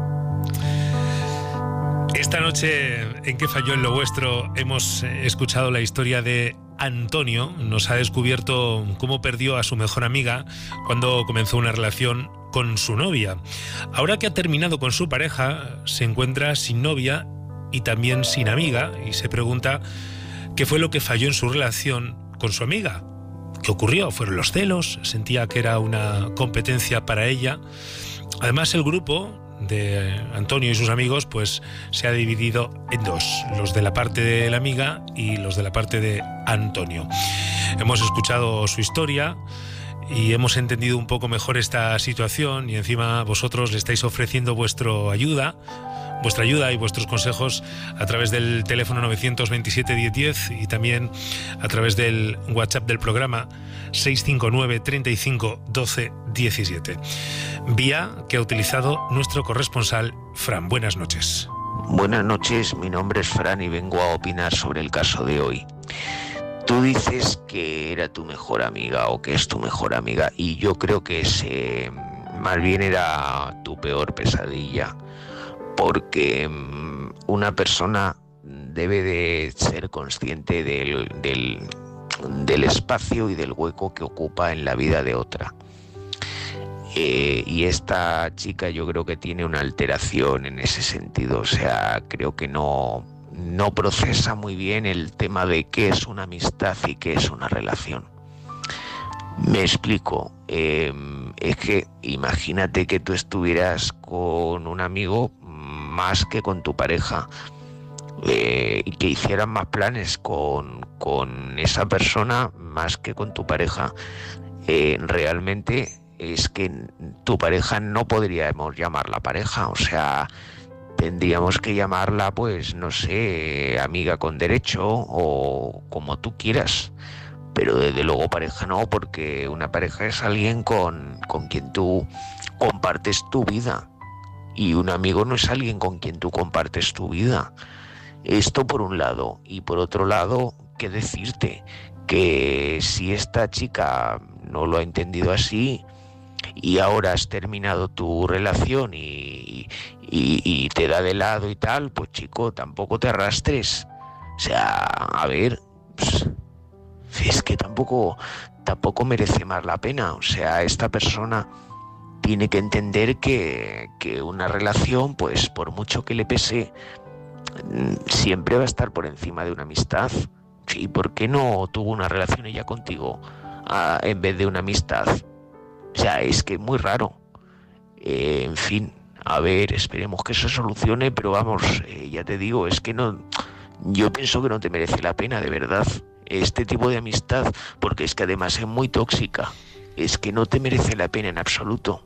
Esta noche en ¿Qué falló en lo vuestro? Hemos escuchado la historia de Antonio. Nos ha descubierto cómo perdió a su mejor amiga cuando comenzó una relación con su novia. Ahora que ha terminado con su pareja, se encuentra sin novia y también sin amiga y se pregunta qué fue lo que falló en su relación con su amiga. ¿Qué ocurrió? ¿Fueron los celos? ¿Sentía que era una competencia para ella? Además, el grupo de Antonio y sus amigos pues se ha dividido en dos, los de la parte de la amiga y los de la parte de Antonio. Hemos escuchado su historia y hemos entendido un poco mejor esta situación y encima vosotros le estáis ofreciendo vuestra ayuda y vuestros consejos a través del teléfono 927 1010 y también a través del WhatsApp del programa 659 35 12 17. Vía que ha utilizado nuestro corresponsal Fran. Buenas noches. Buenas noches, mi nombre es Fran y vengo a opinar sobre el caso de hoy. Tú dices que era tu mejor amiga o que es tu mejor amiga y yo creo que más bien era tu peor pesadilla. Porque una persona debe de ser consciente del espacio y del hueco que ocupa en la vida de otra. Y esta chica yo creo que tiene una alteración en ese sentido. O sea, creo que no procesa muy bien el tema de qué es una amistad y qué es una relación. Me explico. Es que imagínate que tú estuvieras con un amigo más que con tu pareja y que hicieran más planes con esa persona más que con tu pareja. Realmente es que tu pareja no podríamos llamarla pareja, o sea, tendríamos que llamarla, pues, no sé, amiga con derecho o como tú quieras. Pero desde luego pareja no, porque una pareja es alguien con quien tú compartes tu vida. Y un amigo no es alguien con quien tú compartes tu vida. Esto por un lado. Y por otro lado, ¿qué decirte? Que si esta chica no lo ha entendido así y ahora has terminado tu relación y te da de lado y tal, pues chico, tampoco te arrastres. O sea, a ver, es que tampoco merece más la pena. O sea, esta persona tiene que entender que una relación, pues por mucho que le pese, siempre va a estar por encima de una amistad. ¿Y por qué no tuvo una relación ella contigo en vez de una amistad? O sea, es que es muy raro. En fin, a ver, esperemos que eso se solucione, pero vamos, ya te digo, es que no, yo pienso que no te merece la pena, de verdad, este tipo de amistad, porque es que además es muy tóxica. Es que no te merece la pena en absoluto.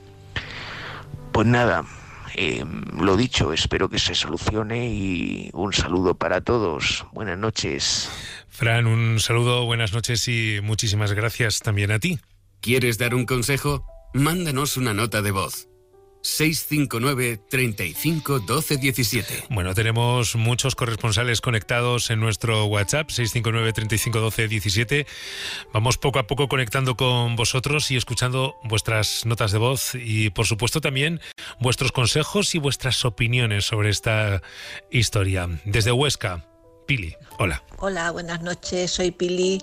Pues nada, lo dicho, espero que se solucione y un saludo para todos. Buenas noches. Fran, un saludo, buenas noches y muchísimas gracias también a ti. ¿Quieres dar un consejo? Mándanos una nota de voz. 659 35 12 17. Bueno, tenemos muchos corresponsales conectados en nuestro WhatsApp 659 35 12 17. Vamos poco a poco conectando con vosotros y escuchando vuestras notas de voz y por supuesto también vuestros consejos y vuestras opiniones sobre esta historia. Desde Huesca, Pili, hola. Hola, buenas noches, soy Pili.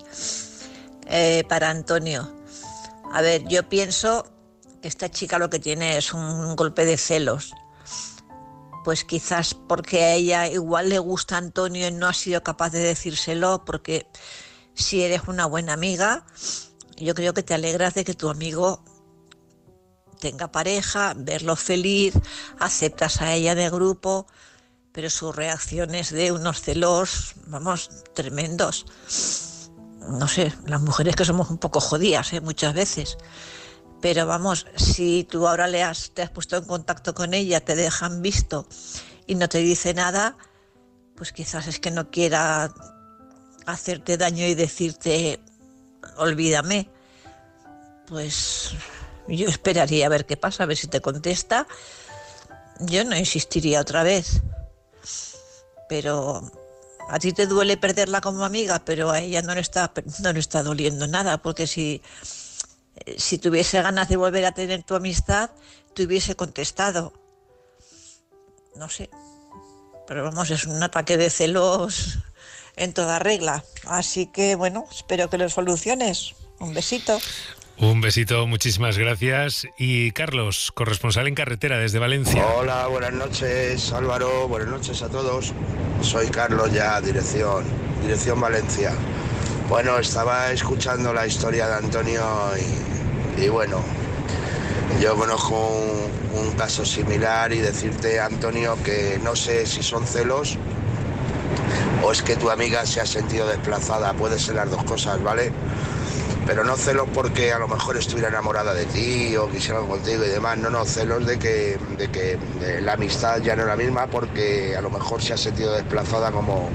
Para Antonio, a ver, yo pienso que esta chica lo que tiene es un golpe de celos. Pues quizás porque a ella igual le gusta a Antonio y no ha sido capaz de decírselo, porque si eres una buena amiga, yo creo que te alegras de que tu amigo tenga pareja, verlo feliz, aceptas a ella de grupo, pero sus reacciones de unos celos, vamos, tremendos. no sé, las mujeres que somos un poco jodidas, muchas veces. Pero vamos, si tú ahora te has puesto en contacto con ella, te dejan visto y no te dice nada, pues quizás es que no quiera hacerte daño y decirte olvídame. Pues yo esperaría a ver qué pasa, a ver si te contesta. Yo no insistiría otra vez. Pero a ti te duele perderla como amiga, pero a ella no le está doliendo nada, porque si tuviese ganas de volver a tener tu amistad, te hubiese contestado. No sé. Pero vamos, es un ataque de celos en toda regla. Así que, bueno, espero que lo soluciones. Un besito. Un besito, muchísimas gracias. Y Carlos, corresponsal en carretera desde Valencia. Hola, buenas noches Álvaro, buenas noches a todos. Soy Carlos ya, dirección Valencia. Bueno, estaba escuchando la historia de Antonio y bueno, yo conozco un caso similar y decirte, Antonio, que no sé si son celos o es que tu amiga se ha sentido desplazada, puede ser las dos cosas, ¿vale? Pero no celos porque a lo mejor estuviera enamorada de ti o quisiera algo contigo y demás. No, celos de que la amistad ya no es la misma porque a lo mejor se ha sentido desplazada como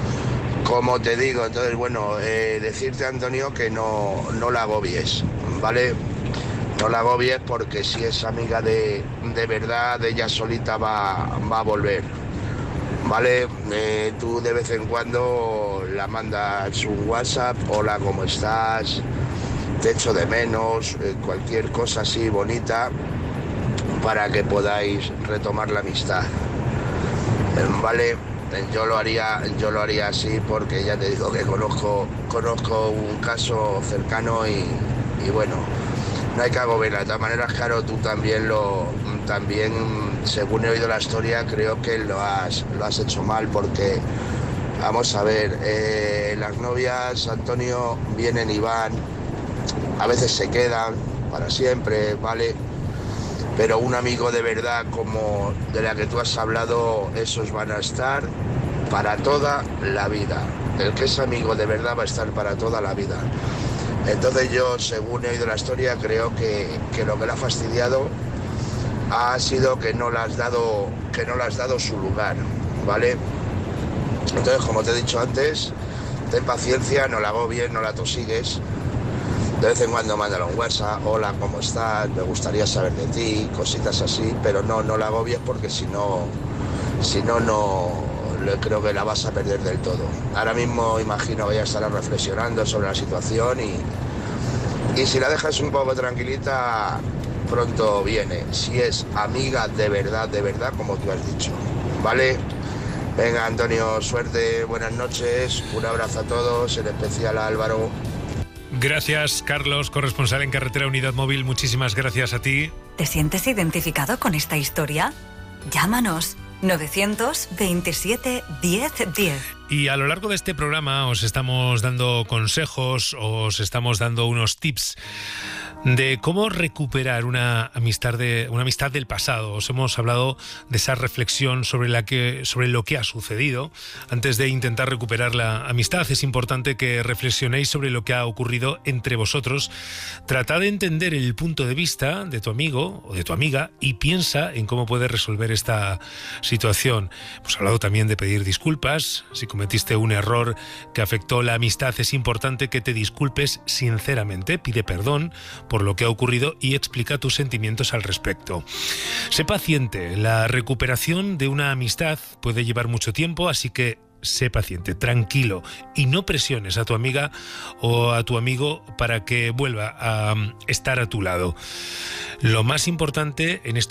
te digo. Entonces, bueno, decirte, Antonio, que no la agobies, ¿vale? No la agobies porque si es amiga de verdad, ella solita va a volver, ¿vale? Tú de vez en cuando la mandas un WhatsApp, hola, ¿cómo estás? Te echo de menos, cualquier cosa así bonita para que podáis retomar la amistad, ¿vale? Yo lo haría así porque ya te digo que conozco un caso cercano y bueno, no hay que agobiarla. De todas maneras, claro, tú también según he oído la historia, creo que lo has hecho mal porque, vamos a ver, las novias, Antonio, vienen y van, a veces se quedan para siempre, ¿vale? Pero un amigo de verdad como de la que tú has hablado, esos van a estar para toda la vida. El que es amigo de verdad va a estar para toda la vida. Entonces yo, según he oído la historia, creo que lo que le ha fastidiado ha sido que no le has dado su lugar, ¿vale? Entonces, como te he dicho antes, ten paciencia, no la agobies, no la tosigues. De vez en cuando mándale un WhatsApp, hola, ¿cómo estás? Me gustaría saber de ti, cositas así, pero no la agobies porque si no, creo que la vas a perder del todo. Ahora mismo imagino que ya estará reflexionando sobre la situación y si la dejas un poco tranquilita, pronto viene. Si es amiga de verdad, como tú has dicho, ¿vale? Venga, Antonio, suerte, buenas noches, un abrazo a todos, en especial a Álvaro. Gracias, Carlos, corresponsal en Carretera Unidad Móvil, muchísimas gracias a ti. ¿Te sientes identificado con esta historia? Llámanos 927 10 10. Y a lo largo de este programa os estamos dando consejos, os estamos dando unos tips de cómo recuperar una amistad del pasado. Os hemos hablado de esa reflexión sobre lo que ha sucedido. Antes de intentar recuperar la amistad, es importante que reflexionéis sobre lo que ha ocurrido entre vosotros. Tratad de entender el punto de vista de tu amigo o de tu amiga y piensa en cómo puedes resolver esta situación. Hemos hablado también de pedir disculpas. Si cometiste un error que afectó la amistad, es importante que te disculpes sinceramente. Pide perdón por lo que ha ocurrido y explica tus sentimientos al respecto. Sé paciente, la recuperación de una amistad puede llevar mucho tiempo, así que sé paciente, tranquilo y no presiones a tu amiga o a tu amigo para que vuelva a estar a tu lado. Lo más importante en estos